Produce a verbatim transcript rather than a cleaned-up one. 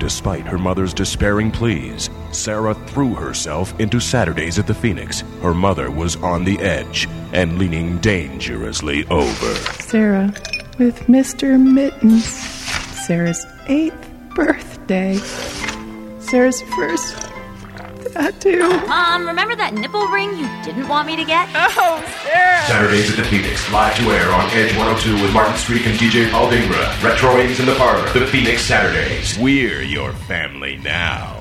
Despite her mother's despairing pleas, Sarah threw herself into Saturdays at the Phoenix. Her mother was on the edge and leaning dangerously over. Sarah, with Mister Mittens. Sarah's eighth birthday. Sarah's first tattoo. Mom, remember that nipple ring you didn't want me to get? Oh, Sarah! Saturdays at the Phoenix, live to air on Edge one oh two with Martin Streak and D J Paul Dingra. Retro eighties in the parlor. The Phoenix Saturdays. We're your family now.